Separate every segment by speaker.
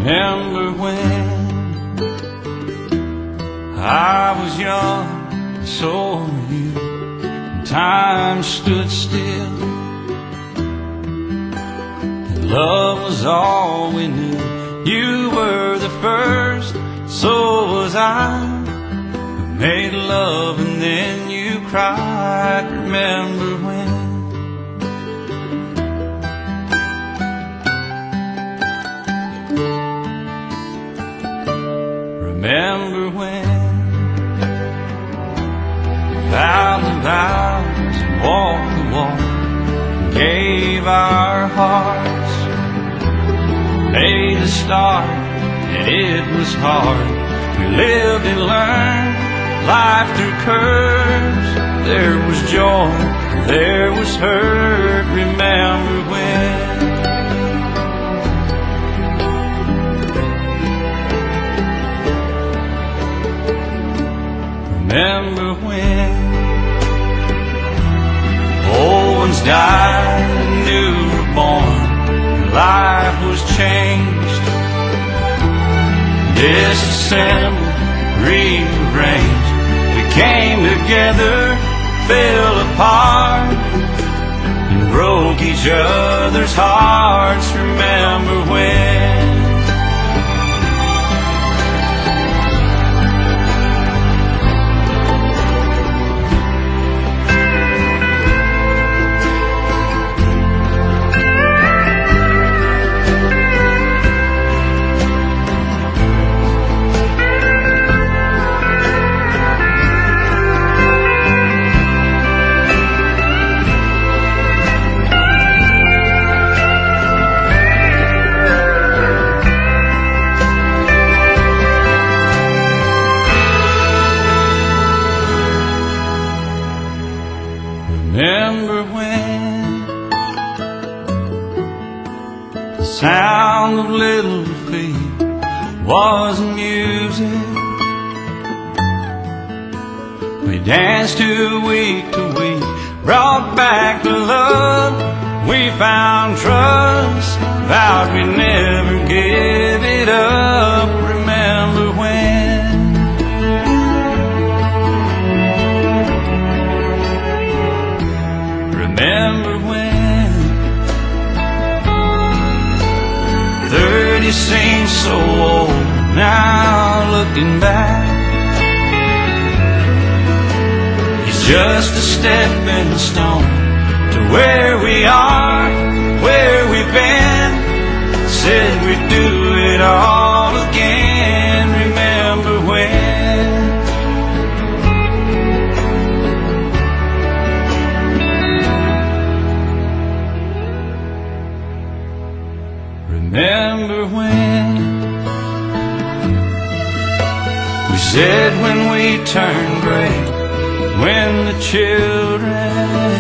Speaker 1: Remember when I was young, and so were you, and time stood still, and love was all we knew. You were the first, so was I, who made love and then you cried. Remember when? Remember when vowed the vows and walked the walk and gave our hearts, made a start and it was hard. We lived and learned life through curves. There was joy, there was hurt. Remember when? Remember when old ones died and new were born, and life was changed, disassembled, rearranged. We came together, fell apart, and broke each other's hearts. Remember when? Remember when the sound of little feet was music? We danced to week, brought back the love. We found trust, vowed we'd never give it up. Remember when? Remember when 30 seems so old now, looking back. It's just a stepping stone to where we are, where we've been. Said we'd do it all again. Remember when? Remember when we said when we turn gray, when the children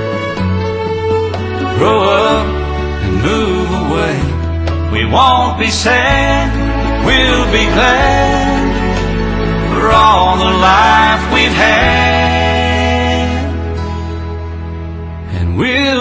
Speaker 1: grow up and move away, we won't be sad, we'll be glad for all the life we've had, and we'll